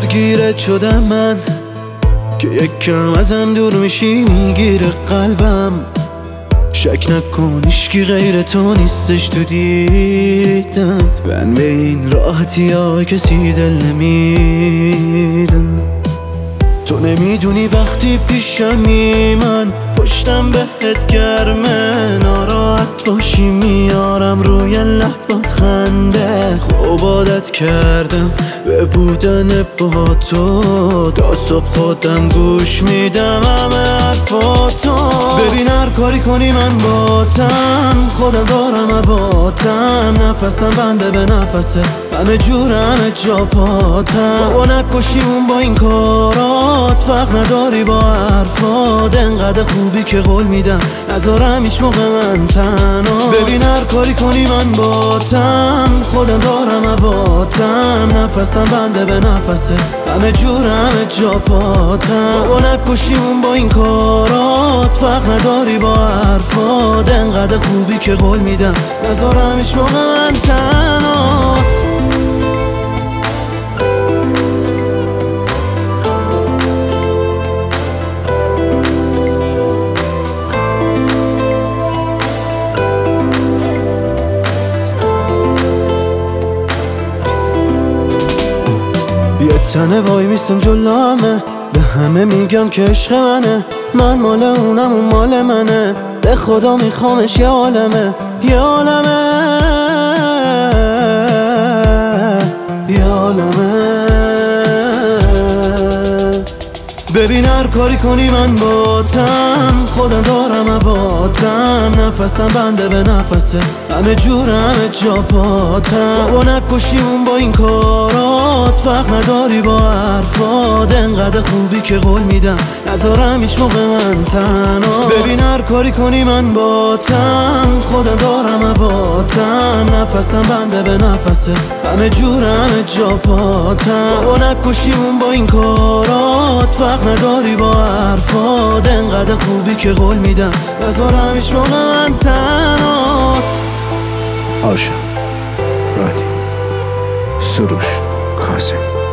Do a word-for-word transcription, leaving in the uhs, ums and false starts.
درگیرت شدم من که یک کم ازم دور میشی میگیره قلبم. شک نکن هیچکی غیر تو نیستش تو دیدم. من به این راحتی ها کسی دل نمیدم. تو نمیدونی وقتی پیشمی من پشتم بهت گرمه. ناراحت باشی میارم روی لبات خنده. خوب عادت کردم به بودن با تو. تا صبح خودم گوش میدم همه حرفاتو. ببین هر کاری کنی من باتم. خودم دارم عباتم. نفسم بنده به نفست همه جور همه جا پاتم. بابا نکشیمون با این کارات. فرق نداری با حرفات. انقدر خوبی که قول میدم نذارم هیچ موقع من تنها. ببین هر کاری کنی من باتم. خودم دارم عباتم. نفسم بنده به نفست همه جور همه جا پاتم. بابا نکشیمون با این کارات. فرق نداری با حرفات. انقدر خوبی که قول میدم نذارم هیچ موقع من تنهات. یه تنه وای میستم جلومه. به همه میگم که عشق منه. من مال اونم اون مال منه. به خدا میخوامش یه عالمه یه عالمه یه عالمه. ببین هر کاری کنی من باتم. خودم دارم عباتم. نفسم بنده به نفست همه جور همه جا پاتم. بابا نکشیمون با این کارات. فرق نداری با حرفات. انقدر خوبی که قول میدم نذارم هیچ موقع من تنها. ببین هر کاری کنی من باتم. خودم دارم عباتم. نفسم بنده به نفست همه جور همه جا پاتم. بابا نکشیمون با این کارات. فرق نداری با حرفات. انقدر خوبی که قول میدم نذارم هیچ موقع من تنهات. آشا رادی سروش کاظم